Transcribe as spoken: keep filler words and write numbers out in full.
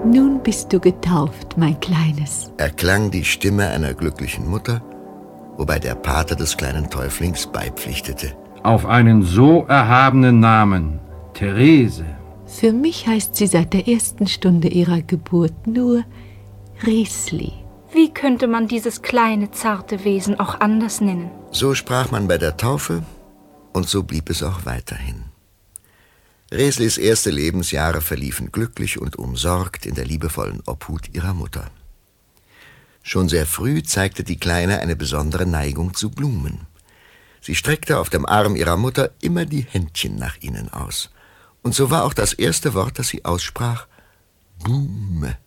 Nun bist du getauft, mein Kleines, erklang die Stimme einer glücklichen Mutter, wobei der Pater des kleinen Täuflings beipflichtete. Auf einen so erhabenen Namen, Therese. Für mich heißt sie seit der ersten Stunde ihrer Geburt nur Resli. Wie könnte man dieses kleine, zarte Wesen auch anders nennen? So sprach man bei der Taufe und so blieb es auch weiterhin. Reslis erste Lebensjahre verliefen glücklich und umsorgt in der liebevollen Obhut ihrer Mutter. Schon sehr früh zeigte die Kleine eine besondere Neigung zu Blumen. Sie streckte auf dem Arm ihrer Mutter immer die Händchen nach ihnen aus. Und so war auch das erste Wort, das sie aussprach, Blume.